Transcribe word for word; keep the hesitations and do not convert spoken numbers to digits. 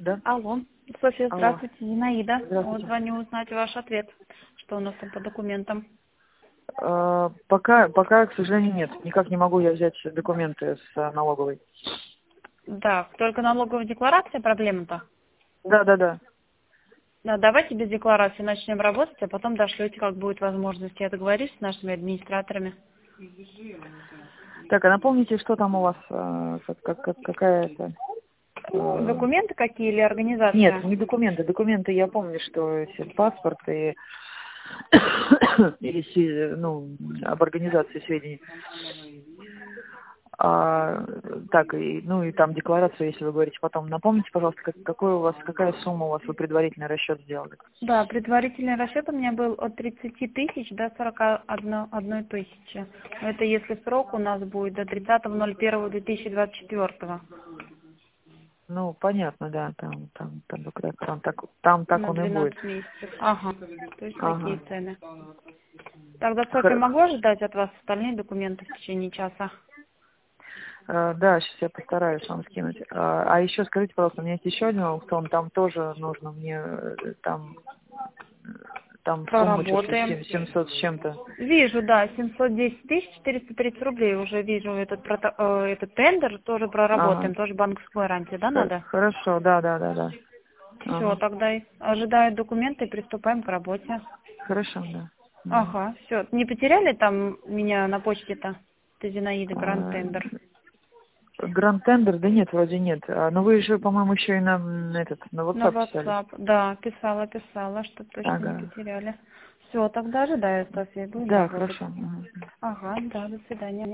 Да? Алло. Софья, Алло. здравствуйте, Зинаида. Вот Здравствуйте. звоню узнать ваш ответ. Что у нас там по документам? Э, пока, пока, к сожалению, нет. Никак не могу я взять документы с э, налоговой. Да, только налоговая декларация проблема-то. Да, да, да. Да, давайте без декларации начнем работать, а потом дошлете, как будет возможность. Я договорюсь с нашими администраторами. Так, а напомните, что там у вас, э, как, как, как- какая это... э, Документы какие или Нет, организация? не документы. Документы я помню, что паспорт и или си- ну, об организации сведений. А, так, и, ну и там декларацию, если вы говорите потом. Напомните, пожалуйста, как, какой у вас, какая сумма у вас, вы предварительный расчет сделали? Да, предварительный расчет у меня был от тридцати тысяч до сорока одной тысячи. Это если срок у нас будет до тридцатого ноль первого две тысячи двадцать четвёртого. Ну, понятно, да, там, там, там, там, там, так, там так На он и будет. двенадцать месяцев. Ага. То есть такие Ага. цены. Тогда, Софья, Хор- могу ожидать от вас остальные документы в течение часа? э, Да, сейчас я постараюсь вам скинуть. А, а еще скажите, пожалуйста, у меня есть еще один аукцион, там тоже нужно мне, э, там, э, там сумма что-то Проработаем. семьсот с чем-то. Вижу, да, семьсот десять тысяч четыреста тридцать рублей. Уже вижу этот, прото- э, этот тендер, тоже Ага. проработаем, тоже банковскую гарантию, да, Хор- надо? Хорошо, да, да, да, да. Все, Ага. тогда и ожидаю документы и приступаем к работе. Хорошо, да. Мгм. Ага, все. Не потеряли там меня на почте-то? Это Зинаида, Гранд А, Тендер. Гранд Тендер, да нет, вроде нет. А, но вы же, по-моему, еще и на, м, этот, на На WhatsApp писали. WhatsApp, да, писала, писала, что точно не Ага. потеряли. Все, тогда ожидаю, Софья, будем Да, работать. хорошо. Мгм. Ага, да, до свидания.